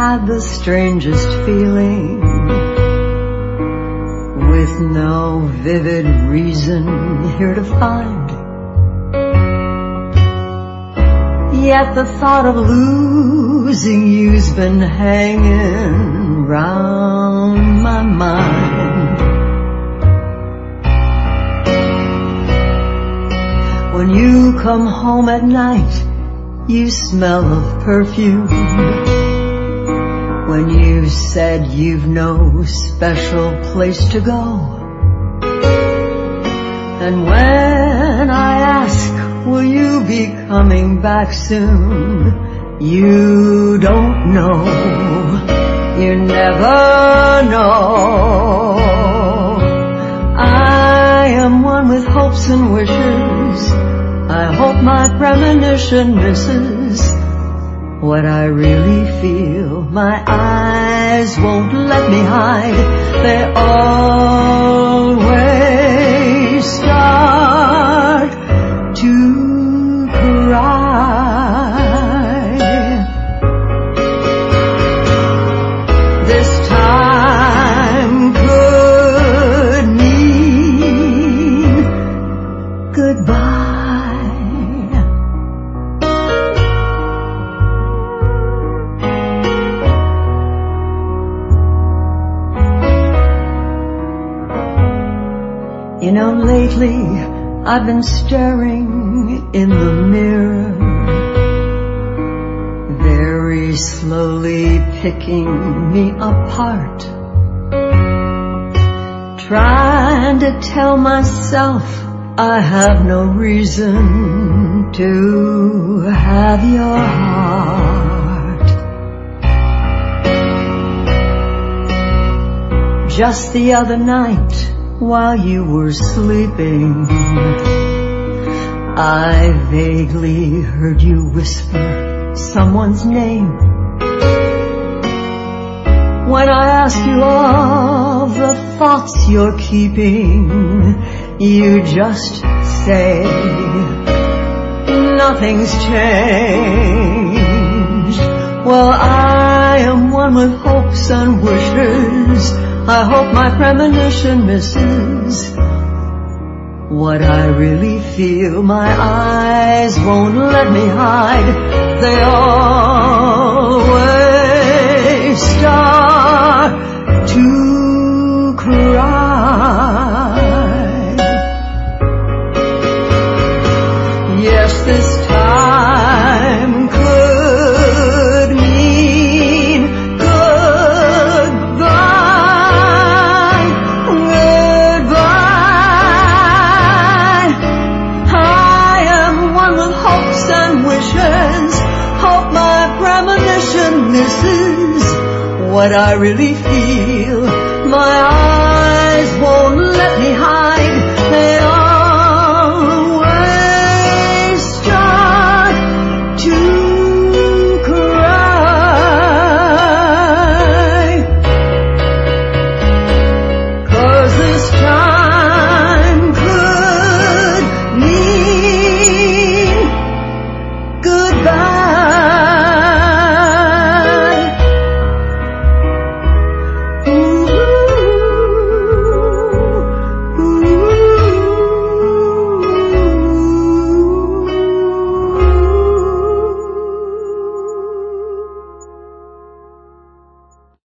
had the strangest feeling, with no vivid reason here to find. Yet the thought of losing you's been hanging round my mind. When you come home at night, you smell of perfume. When you said you've no special place to go, and when I ask, will you be coming back soon, you don't know, you never know. I am one with hopes and wishes. I hope my premonition misses what I really feel. My eyes won't let me hide. They always start to cry. This time could mean goodbye. You know, lately I've been staring in the mirror, very slowly picking me apart, trying to tell myself I have no reason to have your heart. Just the other night, while you were sleeping, I vaguely heard you whisper someone's name. When I ask you all the thoughts you're keeping, you just say nothing's changed. Well, I am one with hopes and wishes. I hope my premonition misses what I really feel. My eyes won't let me hide. They always start to cry. Yes, this time could mean goodbye. Goodbye. I am one with hopes and wishes. Hope my premonition misses what I really feel. My eyes won't let me